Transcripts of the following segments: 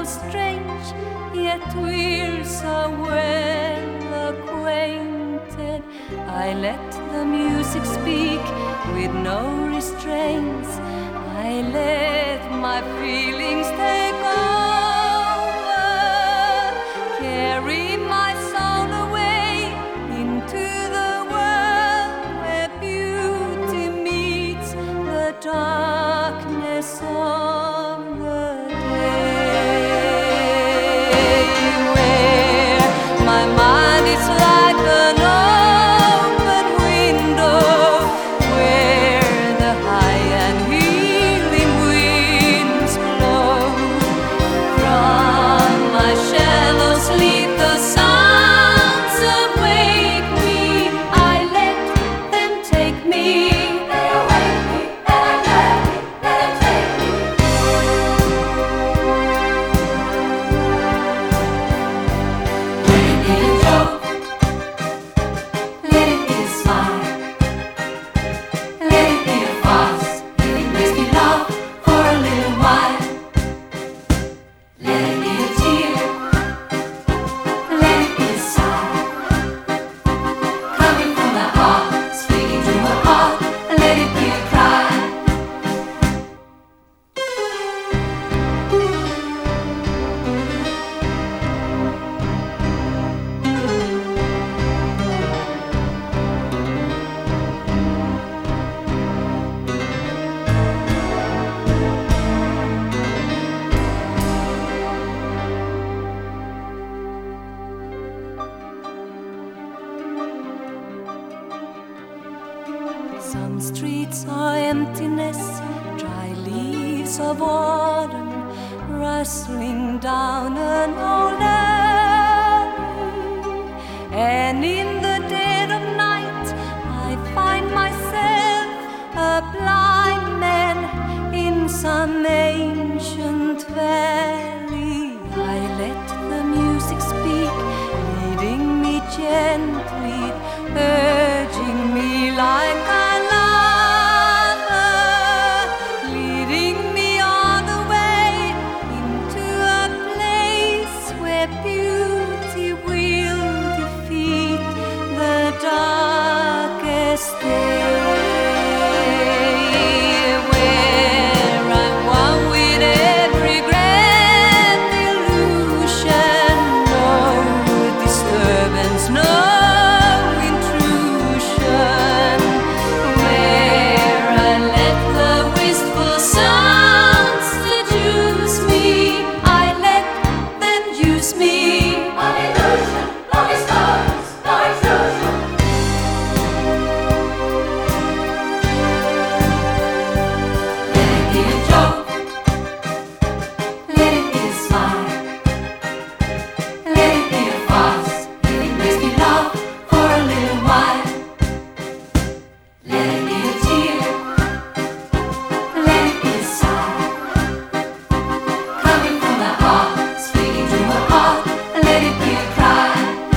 strange, yet we're so well acquainted. I let the music speak with no restraints. I let my feelings take over, carry my soul away into the world where beauty meets the darkness of the day, where my mind is like an open window, where the high and healing winds blow. From my shallow sleep the sounds awake me. I let them take me. They awake me, and I let them take me. Let it be a joke, let it be a smile, let it be a fuss, if it makes me laugh for a little while. Let it be a tear, let it be a sigh, coming from my heart, speaking to my heart. Let it be a cry. Some streets are emptiness, dry leaves of autumn rustling down an old alley. And in the dead of night I find myself a blind man in some ancient valley. I let the music speak, leading me gently, urging me like a lover, leading me all the way into a place where beauty will defeat the darkest day, where I'm one with every grand illusion, no disturbance, no intrusion, where I let the wistful sounds seduce me. I let them use me. No illusion, no disturbance, no intrusion. Let it be a joke, let it be a smile, let it be a fuss, if it makes me laugh for a little while. Let it be a tear, let it be a sigh, coming from my heart, speaking to my heart. Let it be a cry.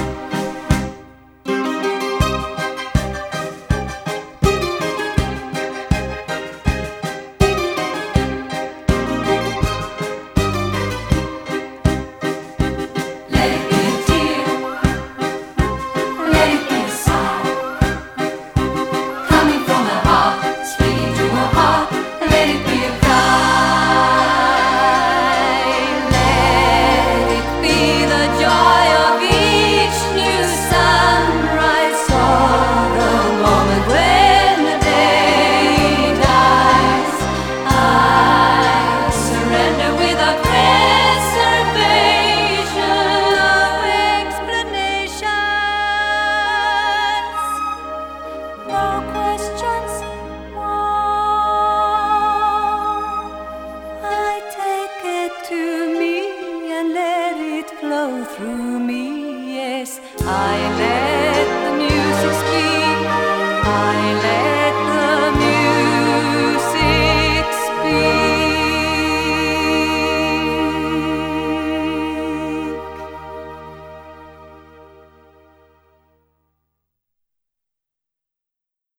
Let it be a tear, let it be a sigh, coming from my heart, speaking to my heart. Let it be a cry. Let it be the joy of each new sunrise, or the moment when the day dies. I surrender without reservation of explanations. No questions. I take it to me and let it flow through me. Yes, I let